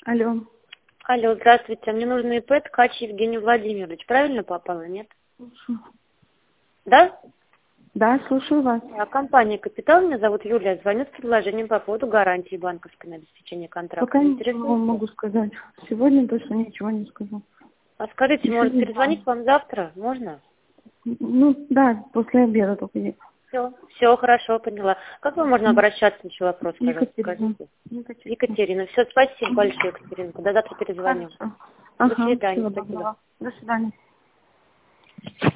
Алло. Алло, здравствуйте. Мне нужен ИП Ткач Евгений Владимирович. Правильно попала, нет? Слушаю. Да? Да, слушаю вас. Компания «Капитал». Меня зовут Юлия. Звоню с предложением по поводу гарантии банковской на обеспечение контракта. Пока ничего Интересует? вам могу сказать. Сегодня точно ничего не скажу. А скажите, Еще может не перезвонить вам завтра? Можно? Ну, да, после обеда только нет. Все, хорошо, поняла. Как вам можно обращаться? Еще вопрос, пожалуйста, Екатерина. скажите. Екатерина. Все, спасибо большое, Екатерина. До завтра перезвоню. Хорошо. До Ага, свидания. всего Спасибо. доброго. До свидания.